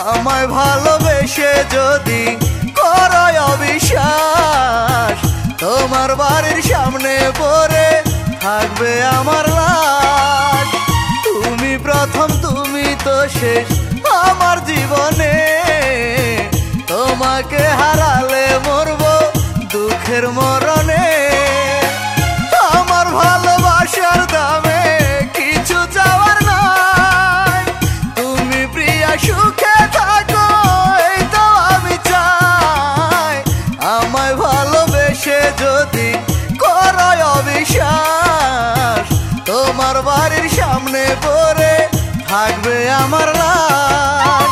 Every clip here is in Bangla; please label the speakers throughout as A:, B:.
A: আমায় ভালোবেসে যদি করো অবিশ্বাস, তোমার বাড়ির সামনে পড়ে থাকবে আমার লাশ। তুমি প্রথম, তুমি তো শেষ আমার জীবনে, তোমাকে হারালে মরবো দুঃখের মরণে। আমার ভালোবাসার দামে কিছু চাওয়ার নাই, তুমি প্রিয়া সুখে থাকো এই তো আমি চাই। আমায় ভালোবেসে যদি করো অবিশ্বাস, তোমার বাড়ির সামনে পড়ে থাকবে আমার লাশ।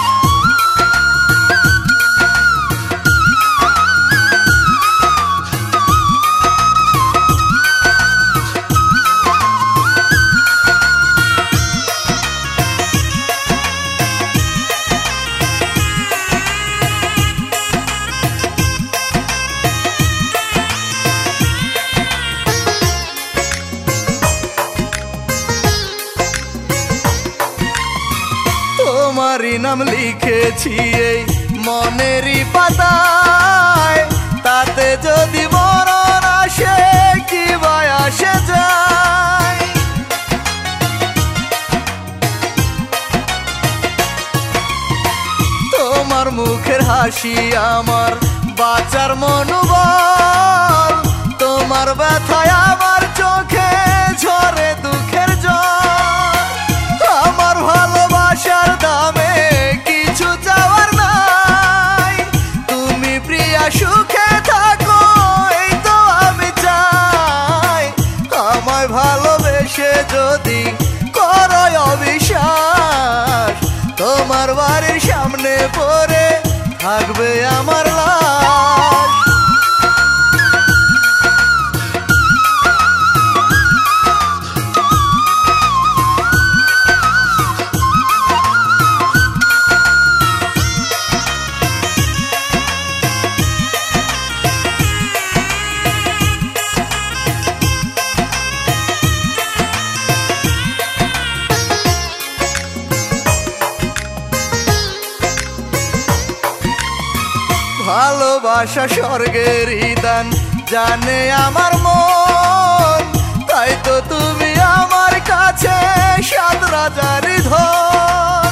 A: তোমারই নাম লিখেছি এই মনেরই পাতায়, তাতে যদি মরণ আসে কি বা আসে যায়। তোমার মুখের হাসি আমার বাঁচার মনোবল, তোমার ব্যথায় আমার চোখে ঝরে দুঃখের জল। আমার ভালোবাসার দামে কিছু চাওয়ার নাই, তুমি প্রিয়া সুখে থাকো এই তো আমি চাই। আমায় ভালোবেসে যদি করো অবিশ্বাস, তোমার বাড়ির সামনে পড়ে থাকবে আমার লাশ। ভালোবাসা স্বর্গের দান জানে আমার মন, তাই তো তুমি আমার কাছে সাত রাজার ধন।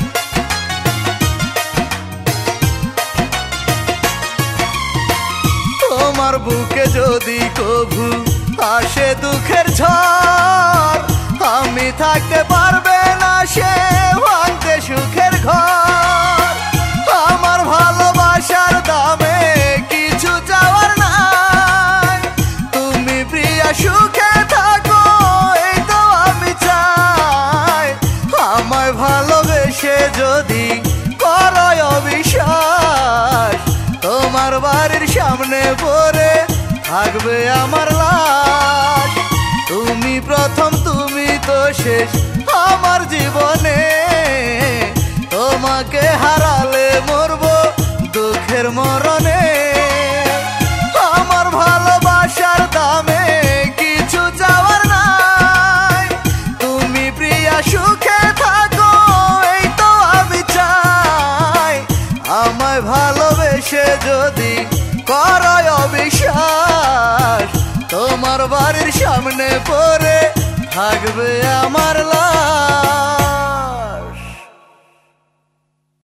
A: তোমার বুকে যদি কভু আসে দুঃখের ঝড়, আমি থাকতে পারবে না সে ভাঙতে সুখের ঘর। আমার ভালোবাসার দামে কিছু চাওয়ার নাই, তুমি প্রিয়া সুখে থাকো এই তো আমি চাই। আমায় ভালোবেসে যদি করো অবিশ্বাস, তোমার বাড়ির সামনে পড়ে থাকবে আমার লাশ। তুমি প্রথম, তুমি তো শেষ আমার জীবনে, তোমাকে হারালে মরবো দুঃখের মরণে। আমার ভালোবাসার দামে কিছু চাওয়ার নাই, তুমি প্রিয়া সুখে থাকো এই তো আমি চাই। আমায় ভালোবেসে যদি করো অবিশ্বাস, তোমার বাড়ির সামনে পড়ে থাকবে আমার লাশ।